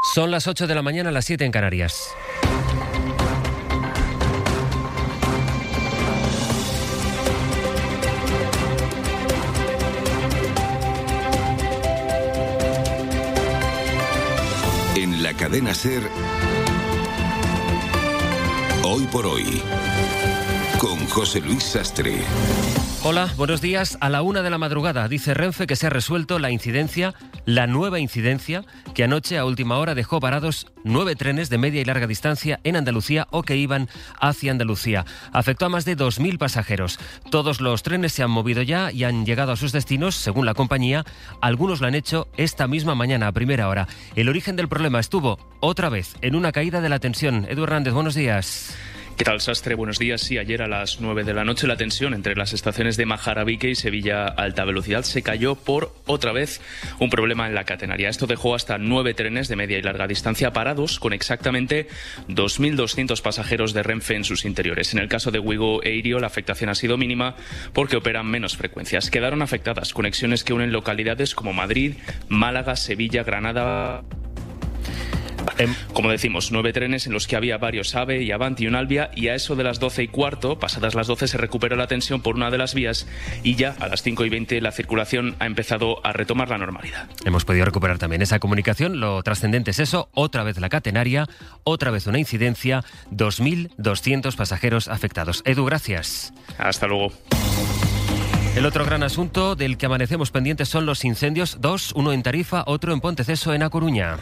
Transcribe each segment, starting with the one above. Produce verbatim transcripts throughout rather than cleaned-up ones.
Son las ocho de la mañana, las siete en Canarias. En la cadena SER, Hoy por Hoy, con José Luis Sastre. Hola, buenos días. A la una de la madrugada dice Renfe que se ha resuelto la incidencia, la nueva incidencia, que anoche a última hora dejó varados nueve trenes de media y larga distancia en Andalucía o que iban hacia Andalucía. Afectó a más de dos mil pasajeros. Todos los trenes se han movido ya y han llegado a sus destinos, según la compañía. Algunos lo han hecho esta misma mañana a primera hora. El origen del problema estuvo otra vez en una caída de la tensión. Edu Hernández, buenos días. ¿Qué tal, Sastre? Buenos días. Sí, ayer a las nueve de la noche la tensión entre las estaciones de Majarabique y Sevilla Alta Velocidad se cayó por, otra vez, un problema en la catenaria. Esto dejó hasta nueve trenes de media y larga distancia parados con exactamente dos mil doscientos pasajeros de Renfe en sus interiores. En el caso de Wigo e Irio la afectación ha sido mínima porque operan menos frecuencias. Quedaron afectadas conexiones que unen localidades como Madrid, Málaga, Sevilla, Granada. Como decimos, nueve trenes en los que había varios AVE y Avanti y un Alvia, y a eso de las doce y cuarto, pasadas las doce, se recuperó la tensión por una de las vías y ya a las cinco y veinte la circulación ha empezado a retomar la normalidad. Hemos podido recuperar también esa comunicación. Lo trascendente es eso, otra vez la catenaria, otra vez una incidencia, dos mil doscientos pasajeros afectados. Edu, gracias. Hasta luego. El otro gran asunto del que amanecemos pendientes son los incendios, dos, uno en Tarifa, otro en Ponteceso, en A Coruña.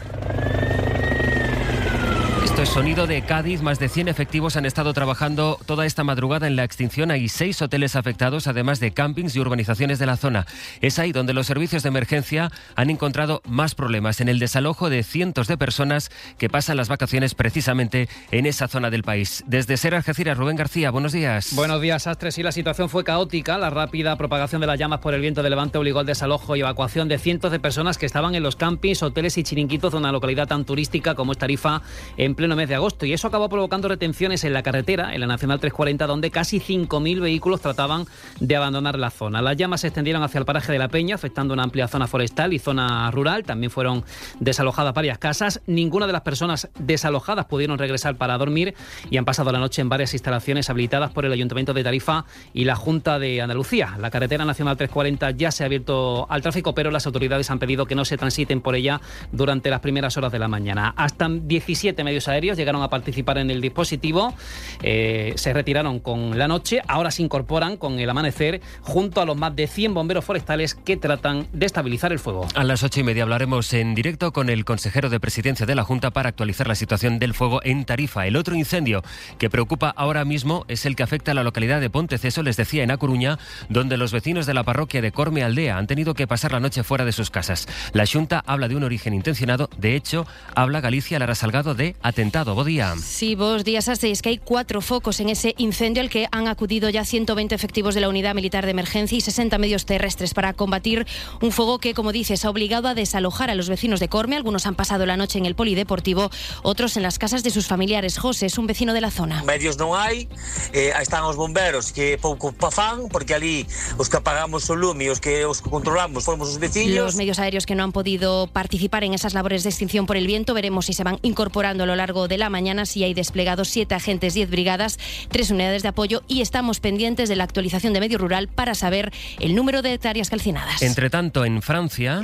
Esto es sonido de Cádiz. Más de cien efectivos han estado trabajando toda esta madrugada en la extinción. Hay seis hoteles afectados, además de campings y urbanizaciones de la zona. Es ahí donde los servicios de emergencia han encontrado más problemas, en el desalojo de cientos de personas que pasan las vacaciones precisamente en esa zona del país. Desde SER Algeciras, Rubén García, buenos días. Buenos días, Astres. Sí, la situación fue caótica. La rápida propagación de las llamas por el viento de levante obligó al desalojo y evacuación de cientos de personas que estaban en los campings, hoteles y chiringuitos de una localidad tan turística como es Tarifa, en pleno mes de agosto, y eso acabó provocando retenciones en la carretera, en la Nacional trescientos cuarenta, donde casi cinco mil vehículos trataban de abandonar la zona. Las llamas se extendieron hacia el paraje de La Peña, afectando una amplia zona forestal y zona rural. También fueron desalojadas varias casas. Ninguna de las personas desalojadas pudieron regresar para dormir y han pasado la noche en varias instalaciones habilitadas por el Ayuntamiento de Tarifa y la Junta de Andalucía. La carretera Nacional trescientos cuarenta ya se ha abierto al tráfico, pero las autoridades han pedido que no se transiten por ella durante las primeras horas de la mañana. Hasta diecisiete medios aéreos llegaron a participar en el dispositivo, eh, se retiraron con la noche, ahora se incorporan con el amanecer junto a los más de cien bomberos forestales que tratan de estabilizar el fuego. A las ocho y media hablaremos en directo con el consejero de Presidencia de la Junta para actualizar la situación del fuego en Tarifa. El otro incendio que preocupa ahora mismo es el que afecta a la localidad de Ponteceso, les decía, en A Coruña, donde los vecinos de la parroquia de Corme Aldea han tenido que pasar la noche fuera de sus casas. La Xunta habla de un origen intencionado. De hecho, habla Galicia Lara Salgado de atentado. Buen día. Sí, vos días hasta es que hay cuatro focos en ese incendio al que han acudido ya ciento veinte efectivos de la Unidad Militar de Emergencia y sesenta medios terrestres para combatir un fuego que, como dices, ha obligado a desalojar a los vecinos de Corme. Algunos han pasado la noche en el polideportivo, otros en las casas de sus familiares. José es un vecino de la zona. Medios non hai, eh, están os bomberos que pouco pa fan, porque ali os que apagamos o lume e os que os que controlamos somos os vecinos. Los medios aéreos que no han podido participar en esas labores de extinción por el viento, veremos si se van incorporando a lo largo de la mañana. Si hay desplegados siete agentes, diez brigadas, tres unidades de apoyo, y estamos pendientes de la actualización de medio rural para saber el número de hectáreas calcinadas. Entre tanto, en Francia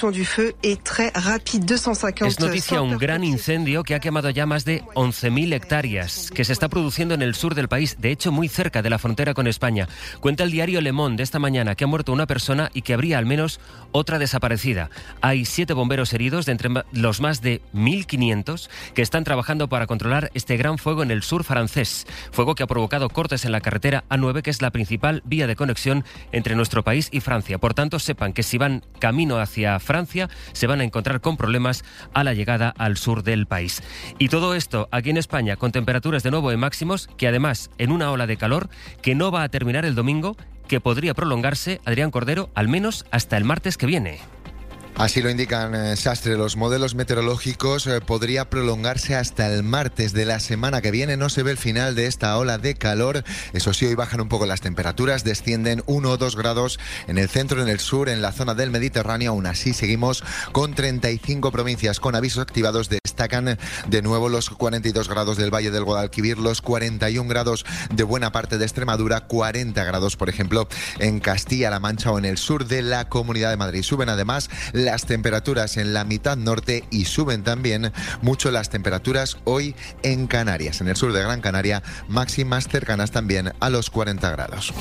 es noticia un gran incendio que ha quemado ya más de once mil hectáreas, que se está produciendo en el sur del país, de hecho muy cerca de la frontera con España. Cuenta el diario Le Monde de esta mañana que ha muerto una persona y que habría al menos otra desaparecida. Hay siete bomberos heridos de entre los más de mil quinientos que están trabajando para controlar este gran fuego en el sur francés. Fuego que ha provocado cortes en la carretera A nueve, que es la principal vía de conexión entre nuestro país y Francia. Por tanto, sepan que si van camino hacia Francia, se van a encontrar con problemas a la llegada al sur del país. Y todo esto aquí en España, con temperaturas de nuevo en máximos, que además en una ola de calor que no va a terminar el domingo, que podría prolongarse, Adrián Cordero, al menos hasta el martes que viene. Así lo indican eh, Sastre. Los modelos meteorológicos eh, podría prolongarse hasta el martes de la semana que viene. No se ve el final de esta ola de calor. Eso sí, hoy bajan un poco las temperaturas, descienden uno o dos grados en el centro, en el sur, en la zona del Mediterráneo. Aún así, seguimos con treinta y cinco provincias con avisos activados. Destacan de nuevo los cuarenta y dos grados del Valle del Guadalquivir, los cuarenta y un grados de buena parte de Extremadura, cuarenta grados, por ejemplo, en Castilla-La Mancha o en el sur de la Comunidad de Madrid. Suben además las temperaturas en la mitad norte y suben también mucho las temperaturas hoy en Canarias. En el sur de Gran Canaria, máximas cercanas también a los cuarenta grados.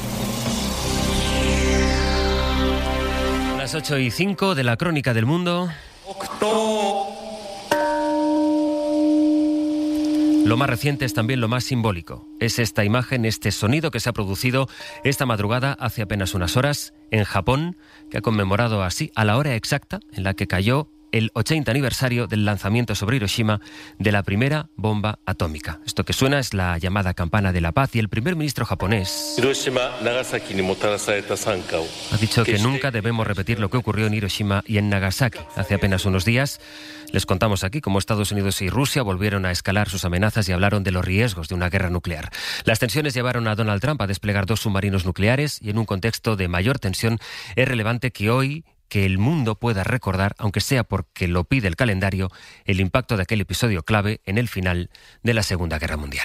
Las ocho y cinco de la Crónica del Mundo. Lo más reciente es también lo más simbólico. Es esta imagen, este sonido que se ha producido esta madrugada hace apenas unas horas en Japón, que ha conmemorado así a la hora exacta en la que cayó el ochenta aniversario del lanzamiento sobre Hiroshima de la primera bomba atómica. Esto que suena es la llamada campana de la paz, y el primer ministro japonés ha dicho que nunca debemos repetir lo que ocurrió en Hiroshima y en Nagasaki. Hace apenas unos días les contamos aquí cómo Estados Unidos y Rusia volvieron a escalar sus amenazas y hablaron de los riesgos de una guerra nuclear. Las tensiones llevaron a Donald Trump a desplegar dos submarinos nucleares, y en un contexto de mayor tensión es relevante que hoy que el mundo pueda recordar, aunque sea porque lo pide el calendario, el impacto de aquel episodio clave en el final de la Segunda Guerra Mundial.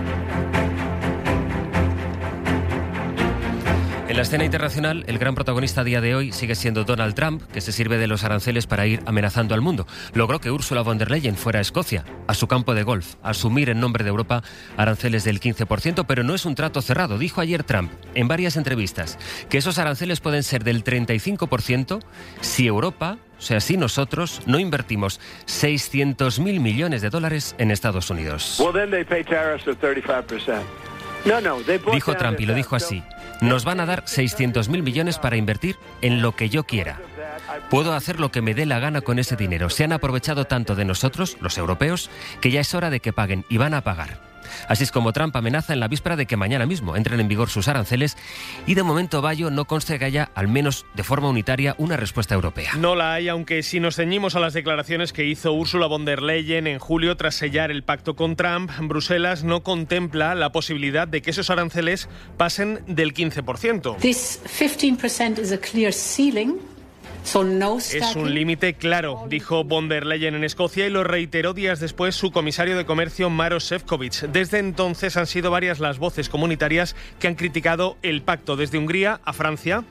En la escena internacional, el gran protagonista a día de hoy sigue siendo Donald Trump, que se sirve de los aranceles para ir amenazando al mundo. Logró que Ursula von der Leyen fuera a Escocia, a su campo de golf, a asumir en nombre de Europa aranceles del quince por ciento, pero no es un trato cerrado. Dijo ayer Trump, en varias entrevistas, que esos aranceles pueden ser del treinta y cinco por ciento si Europa, o sea, si nosotros, no invertimos seiscientos mil millones de dólares en Estados Unidos. Well, then they pay tariffs of thirty-five percent. No, no, they brought Dijo Trump, y lo dijo así: nos van a dar seiscientos mil millones para invertir en lo que yo quiera. Puedo hacer lo que me dé la gana con ese dinero. Se han aprovechado tanto de nosotros, los europeos, que ya es hora de que paguen, y van a pagar. Así es como Trump amenaza en la víspera de que mañana mismo entren en vigor sus aranceles, y de momento, Bayo, no consta que haya, al menos de forma unitaria, una respuesta europea. No la hay, aunque si nos ceñimos a las declaraciones que hizo Ursula von der Leyen en julio tras sellar el pacto con Trump, Bruselas no contempla la posibilidad de que esos aranceles pasen del quince por ciento. This fifteen percent is a clear ceiling. So no es un límite claro, dijo von der Leyen en Escocia, y lo reiteró días después su comisario de Comercio Maroš Šefčovič. Desde entonces han sido varias las voces comunitarias que han criticado el pacto, desde Hungría a Francia,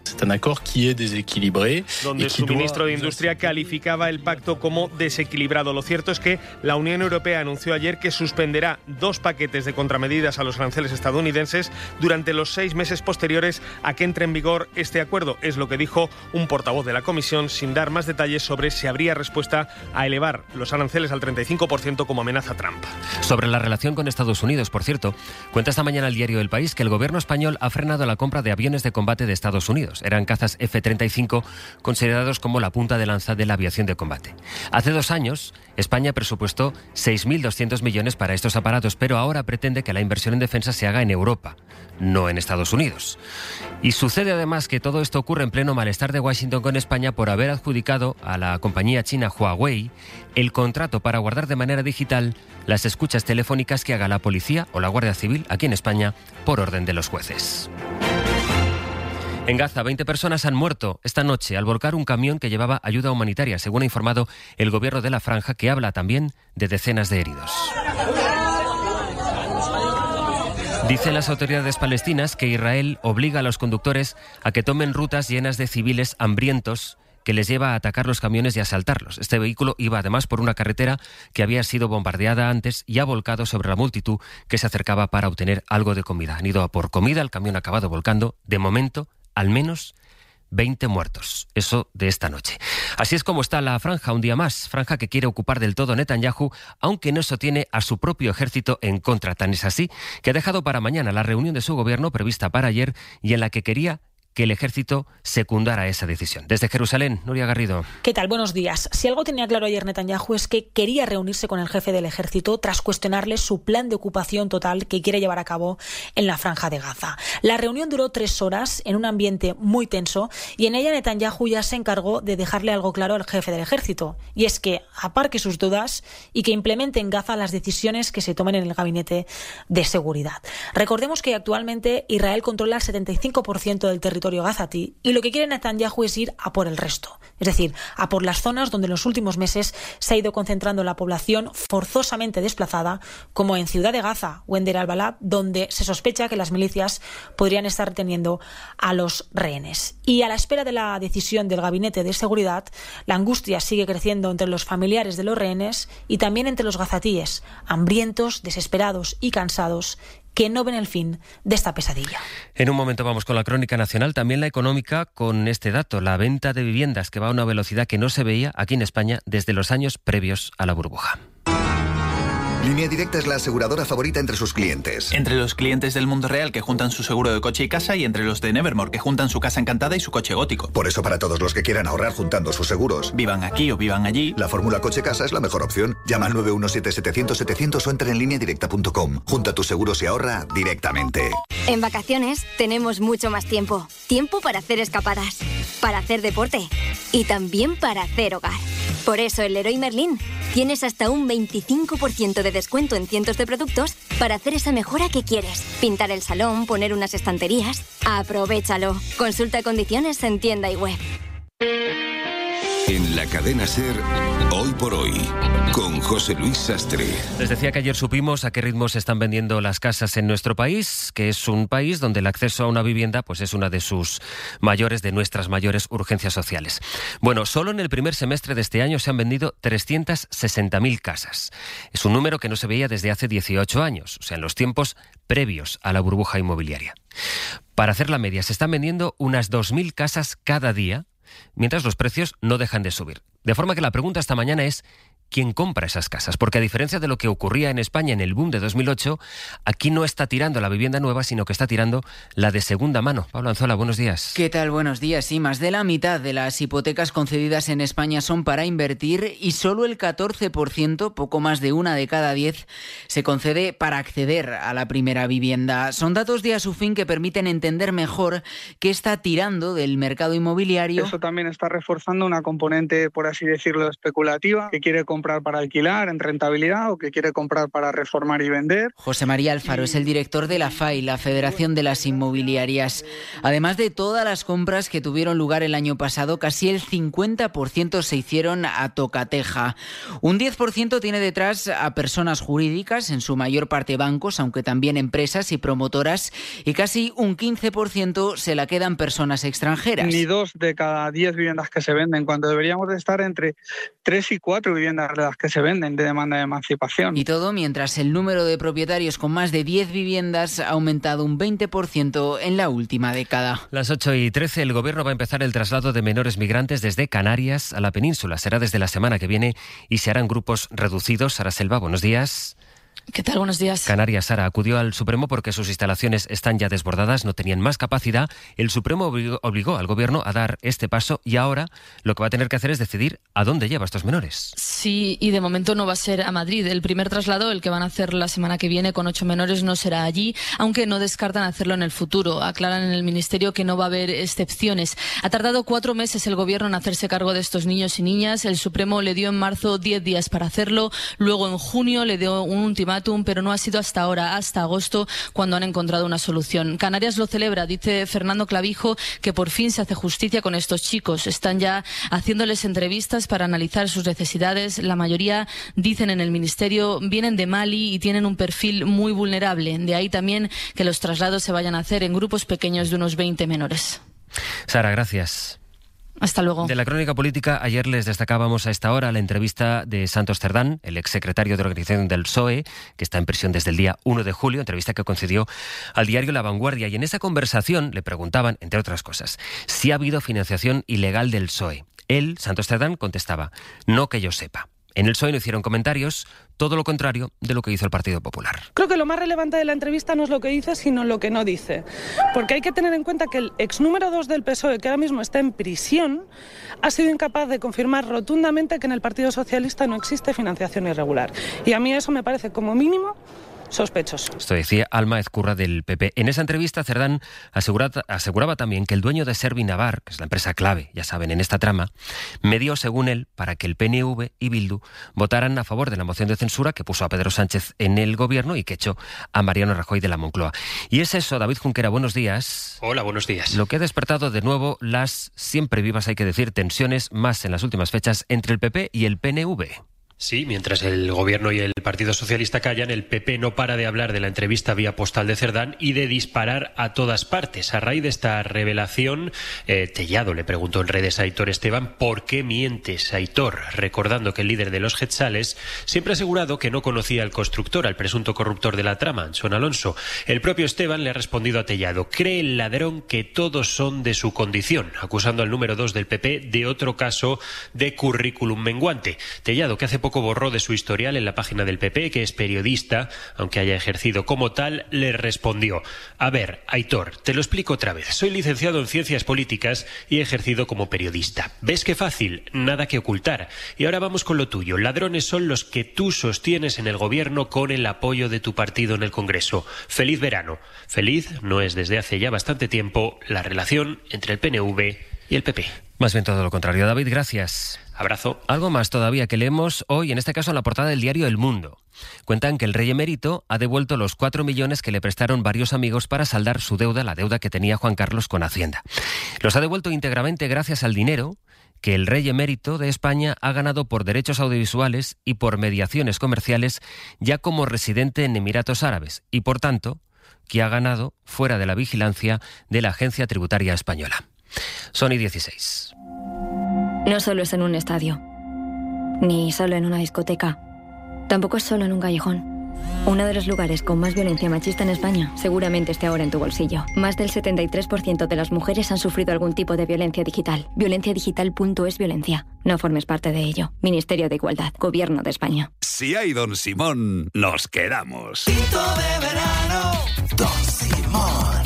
donde su ministro de Industria calificaba el pacto como desequilibrado. Lo cierto es que la Unión Europea anunció ayer que suspenderá dos paquetes de contramedidas a los aranceles estadounidenses durante los seis meses posteriores a que entre en vigor este acuerdo. Es lo que dijo un portavoz de la Comisión, sin dar más detalles sobre si habría respuesta a elevar los aranceles al treinta y cinco por ciento como amenaza Trump. Sobre la relación con Estados Unidos, por cierto, cuenta esta mañana el diario El País que el gobierno español ha frenado la compra de aviones de combate de Estados Unidos. Eran cazas F treinta y cinco, considerados como la punta de lanza de la aviación de combate. Hace dos años, España presupuestó seis mil doscientos millones para estos aparatos, pero ahora pretende que la inversión en defensa se haga en Europa, no en Estados Unidos. Y sucede además que todo esto ocurre en pleno malestar de Washington con España por haber adjudicado a la compañía china Huawei el contrato para guardar de manera digital las escuchas telefónicas que haga la policía o la Guardia Civil aquí en España por orden de los jueces. En Gaza, veinte personas han muerto esta noche al volcar un camión que llevaba ayuda humanitaria, según ha informado el gobierno de la franja, que habla también de decenas de heridos. Dicen las autoridades palestinas que Israel obliga a los conductores a que tomen rutas llenas de civiles hambrientos, que les lleva a atacar los camiones y asaltarlos. Este vehículo iba además por una carretera que había sido bombardeada antes y ha volcado sobre la multitud que se acercaba para obtener algo de comida. Han ido a por comida, el camión ha acabado volcando. De momento, al menos veinte muertos. Eso de esta noche. Así es como está la franja un día más. Franja que quiere ocupar del todo Netanyahu, aunque no sostiene a su propio ejército en contra. Tan es así que ha dejado para mañana la reunión de su gobierno prevista para ayer y en la que quería que el ejército secundara esa decisión. Desde Jerusalén, Nuria Garrido. ¿Qué tal? Buenos días. Si algo tenía claro ayer Netanyahu es que quería reunirse con el jefe del ejército tras cuestionarle su plan de ocupación total que quiere llevar a cabo en la Franja de Gaza. La reunión duró tres horas en un ambiente muy tenso y en ella Netanyahu ya se encargó de dejarle algo claro al jefe del ejército, y es que aparque sus dudas y que implemente en Gaza las decisiones que se tomen en el gabinete de seguridad. Recordemos que actualmente Israel controla el setenta y cinco por ciento del territorio gazatí y lo que quiere Netanyahu es ir a por el resto, es decir, a por las zonas donde en los últimos meses se ha ido concentrando la población forzosamente desplazada, como en Ciudad de Gaza o en Deir al-Balá, donde se sospecha que las milicias podrían estar reteniendo a los rehenes. Y a la espera de la decisión del gabinete de seguridad, la angustia sigue creciendo entre los familiares de los rehenes y también entre los gazatíes, hambrientos, desesperados y cansados, que no ven el fin de esta pesadilla. En un momento vamos con la crónica nacional, también la económica, con este dato, la venta de viviendas que va a una velocidad que no se veía aquí en España desde los años previos a la burbuja. Línea Directa es la aseguradora favorita entre sus clientes. Entre los clientes del mundo real que juntan su seguro de coche y casa, y entre los de Nevermore que juntan su casa encantada y su coche gótico. Por eso, para todos los que quieran ahorrar juntando sus seguros, vivan aquí o vivan allí, la fórmula coche-casa es la mejor opción. Llama al nueve uno siete, setecientos, setecientos o entra en línea directa punto com. Junta tus seguros y ahorra directamente. En vacaciones tenemos mucho más tiempo. Tiempo para hacer escapadas, para hacer deporte y también para hacer hogar. Por eso en Leroy Merlin tienes hasta un veinticinco por ciento de descuento en cientos de productos para hacer esa mejora que quieres. Pintar el salón, poner unas estanterías. Aprovéchalo. Consulta condiciones en tienda y web. En la cadena SER, Hoy por Hoy, con José Luis Sastre. Les decía que ayer supimos a qué ritmo se están vendiendo las casas en nuestro país, que es un país donde el acceso a una vivienda pues es una de sus mayores, de nuestras mayores urgencias sociales. Bueno, solo en el primer semestre de este año se han vendido trescientas sesenta mil casas. Es un número que no se veía desde hace dieciocho años, o sea, en los tiempos previos a la burbuja inmobiliaria. Para hacer la media, se están vendiendo unas dos mil casas cada día, mientras los precios no dejan de subir. De forma que la pregunta esta mañana es ¿quién compra esas casas? Porque a diferencia de lo que ocurría en España en el boom de dos mil ocho, aquí no está tirando la vivienda nueva, sino que está tirando la de segunda mano. Pablo Anzola, buenos días. ¿Qué tal? Buenos días. Sí, más de la mitad de las hipotecas concedidas en España son para invertir y solo el catorce por ciento, poco más de una de cada diez, se concede para acceder a la primera vivienda. Son datos de Asufin que permiten entender mejor qué está tirando del mercado inmobiliario. Eso también está reforzando una componente, por así decirlo, especulativa, que quiere comprar comprar para alquilar en rentabilidad o que quiere comprar para reformar y vender. José María Alfaro y... es el director de la F A I, la Federación de las Inmobiliarias. Además de todas las compras que tuvieron lugar el año pasado, casi el cincuenta por ciento se hicieron a tocateja. Un diez por ciento tiene detrás a personas jurídicas, en su mayor parte bancos, aunque también empresas y promotoras, y casi un quince por ciento se la quedan personas extranjeras. Ni dos de cada diez viviendas que se venden, cuando deberíamos de estar entre tres y cuatro viviendas de las que se venden de demanda de emancipación. Y todo mientras el número de propietarios con más de diez viviendas ha aumentado un veinte por ciento en la última década. Las ocho y trece, el Gobierno va a empezar el traslado de menores migrantes desde Canarias a la península. Será desde la semana que viene y se harán grupos reducidos. Sara Selva, buenos días. ¿Qué tal? Buenos días. Canarias, Sara, acudió al Supremo porque sus instalaciones están ya desbordadas, no tenían más capacidad. El Supremo obligó, obligó al Gobierno a dar este paso y ahora lo que va a tener que hacer es decidir a dónde lleva a estos menores. Sí, y de momento no va a ser a Madrid. El primer traslado, el que van a hacer la semana que viene con ocho menores, no será allí, aunque no descartan hacerlo en el futuro. Aclaran en el Ministerio que no va a haber excepciones. Ha tardado cuatro meses el Gobierno en hacerse cargo de estos niños y niñas. El Supremo le dio en marzo diez días para hacerlo, luego en junio le dio un ultimátum, pero no ha sido hasta ahora, hasta agosto, cuando han encontrado una solución. Canarias lo celebra, dice Fernando Clavijo, que por fin se hace justicia con estos chicos. Están ya haciéndoles entrevistas para analizar sus necesidades. La mayoría, dicen en el Ministerio, vienen de Mali y tienen un perfil muy vulnerable. De ahí también que los traslados se vayan a hacer en grupos pequeños de unos veinte menores. Sara, gracias. Hasta luego. De la crónica política, ayer les destacábamos a esta hora la entrevista de Santos Cerdán, el exsecretario de organización del P S O E, que está en prisión desde el día uno de julio, entrevista que concedió al diario La Vanguardia. Y en esa conversación le preguntaban, entre otras cosas, si ha habido financiación ilegal del P S O E. Él, Santos Cerdán, contestaba, no que yo sepa. En el P S O E no hicieron comentarios, todo lo contrario de lo que hizo el Partido Popular. Creo que lo más relevante de la entrevista no es lo que dice, sino lo que no dice. Porque hay que tener en cuenta que el ex número dos del P S O E, que ahora mismo está en prisión, ha sido incapaz de confirmar rotundamente que en el Partido Socialista no existe financiación irregular. Y a mí eso me parece como mínimo sospechoso. Esto decía Alma Ezcurra del P P. En esa entrevista, Cerdán aseguraba, aseguraba también que el dueño de Servinavar, que es la empresa clave, ya saben, en esta trama, medió, según él, para que el P N V y Bildu votaran a favor de la moción de censura que puso a Pedro Sánchez en el gobierno y que echó a Mariano Rajoy de la Moncloa. Y es eso, David Junquera, buenos días. Hola, buenos días. Lo que ha despertado de nuevo las siempre vivas, hay que decir, tensiones más en las últimas fechas entre el P P y el P N V. Sí, mientras el Gobierno y el Partido Socialista callan, el P P no para de hablar de la entrevista vía postal de Cerdán y de disparar a todas partes. A raíz de esta revelación, eh, Tellado le preguntó en redes a Aitor Esteban ¿por qué mientes, Aitor? Recordando que el líder de los Getzales siempre ha asegurado que no conocía al constructor, al presunto corruptor de la trama, Anson Alonso. El propio Esteban le ha respondido a Tellado: cree el ladrón que todos son de su condición, acusando al número dos del P P de otro caso de currículum menguante. Tellado, que hace poco borró de su historial en la página del P P, que es periodista, aunque haya ejercido como tal, le respondió: a ver, Aitor, te lo explico otra vez. Soy licenciado en Ciencias Políticas y he ejercido como periodista. ¿Ves qué fácil? Nada que ocultar. Y ahora vamos con lo tuyo. Ladrones son los que tú sostienes en el gobierno con el apoyo de tu partido en el Congreso. Feliz verano. Feliz no es desde hace ya bastante tiempo la relación entre el P N V y el P P. Más bien todo lo contrario. David, gracias. Abrazo. Algo más todavía que leemos hoy, en este caso en la portada del diario El Mundo. Cuentan que el rey emérito ha devuelto los cuatro millones que le prestaron varios amigos para saldar su deuda, la deuda que tenía Juan Carlos con Hacienda. Los ha devuelto íntegramente gracias al dinero que el rey emérito de España ha ganado por derechos audiovisuales y por mediaciones comerciales ya como residente en Emiratos Árabes y, por tanto, que ha ganado fuera de la vigilancia de la Agencia Tributaria Española. Sony dieciséis. No solo es en un estadio, ni solo en una discoteca, tampoco es solo en un callejón. Uno de los lugares con más violencia machista en España seguramente esté ahora en tu bolsillo. Más del setenta y tres por ciento de las mujeres han sufrido algún tipo de violencia digital. violencia digital punto es violencia. No formes parte de ello. Ministerio de Igualdad, Gobierno de España. Si hay Don Simón, nos quedamos. Tinto de verano, Don Simón.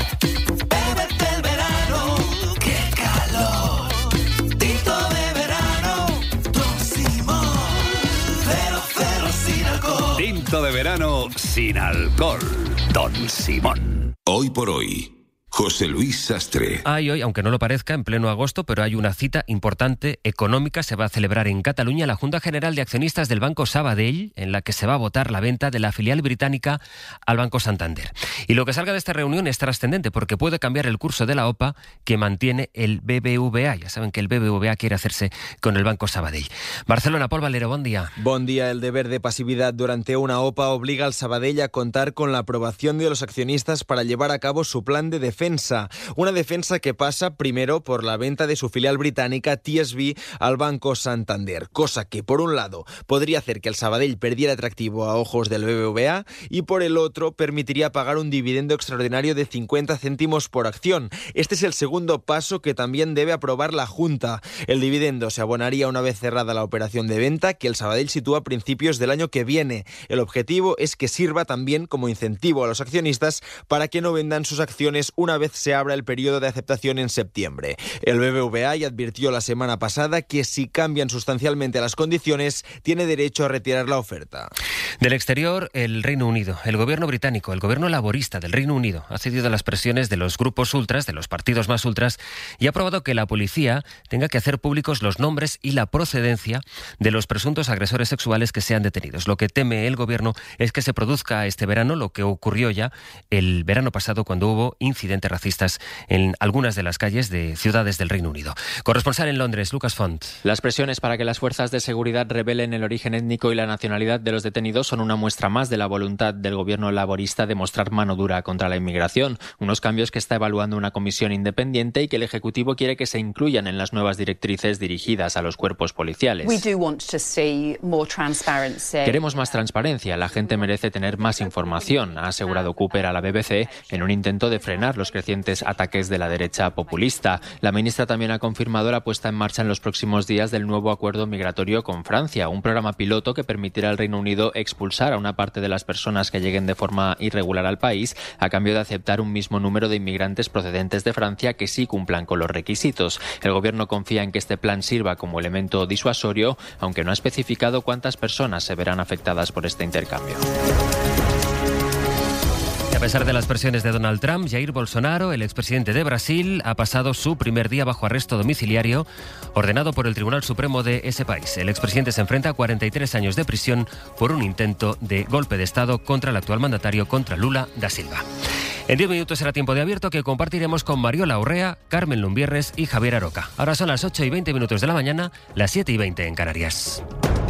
Bébete el verano, qué calor. Tinto de verano, Don Simón. Cero, cero sin alcohol. Tinto de verano sin alcohol. Don Simón. Hoy por hoy, José Luis Sastre. Hay hoy, aunque no lo parezca, en pleno agosto, pero hay una cita importante económica. Se va a celebrar en Cataluña la Junta General de Accionistas del Banco Sabadell, en la que se va a votar la venta de la filial británica al Banco Santander. Y lo que salga de esta reunión es trascendente porque puede cambiar el curso de la O P A que mantiene el B B V A. Ya saben que el B B V A quiere hacerse con el Banco Sabadell. Barcelona, Pol Valero, buen día. Buen día. El deber de pasividad durante una O P A obliga al Sabadell a contar con la aprobación de los accionistas para llevar a cabo su plan de defensa. Una defensa que pasa primero por la venta de su filial británica T S B al Banco Santander, cosa que por un lado podría hacer que el Sabadell perdiera atractivo a ojos del B B V A y por el otro permitiría pagar un dividendo extraordinario de cincuenta céntimos por acción. Este es el segundo paso que también debe aprobar la Junta. El dividendo se abonaría una vez cerrada la operación de venta que el Sabadell sitúa a principios del año que viene. El objetivo es que sirva también como incentivo a los accionistas para que no vendan sus acciones una vez se abra el periodo de aceptación en septiembre. El B B V A ya advirtió la semana pasada que si cambian sustancialmente las condiciones, tiene derecho a retirar la oferta. Del exterior, el Reino Unido. El gobierno británico, el gobierno laborista del Reino Unido, ha cedido a las presiones de los grupos ultras, de los partidos más ultras, y ha aprobado que la policía tenga que hacer públicos los nombres y la procedencia de los presuntos agresores sexuales que sean detenidos. Lo que teme el gobierno es que se produzca este verano lo que ocurrió ya el verano pasado cuando hubo incidentes racistas en algunas de las calles de ciudades del Reino Unido. Corresponsal en Londres, Lucas Font. Las presiones para que las fuerzas de seguridad revelen el origen étnico y la nacionalidad de los detenidos Unido son una muestra más de la voluntad del gobierno laborista de mostrar mano dura contra la inmigración, unos cambios que está evaluando una comisión independiente y que el Ejecutivo quiere que se incluyan en las nuevas directrices dirigidas a los cuerpos policiales. Queremos más transparencia, la gente merece tener más información, ha asegurado Cooper a la B B C en un intento de frenar los crecientes ataques de la derecha populista. La ministra también ha confirmado la puesta en marcha en los próximos días del nuevo acuerdo migratorio con Francia, un programa piloto que permitirá al Reino Unido expulsar a una parte de las personas que lleguen de forma irregular al país a cambio de aceptar un mismo número de inmigrantes procedentes de Francia que sí cumplan con los requisitos. El gobierno confía en que este plan sirva como elemento disuasorio, aunque no ha especificado cuántas personas se verán afectadas por este intercambio. A pesar de las presiones de Donald Trump, Jair Bolsonaro, el expresidente de Brasil, ha pasado su primer día bajo arresto domiciliario ordenado por el Tribunal Supremo de ese país. El expresidente se enfrenta a cuarenta y tres años de prisión por un intento de golpe de Estado contra el actual mandatario, contra Lula da Silva. En diez minutos será tiempo de abierto que compartiremos con Mariola Urrea, Carmen Lumbierres y Javier Aroca. Ahora son las ocho y veinte minutos de la mañana, las siete y veinte en Canarias.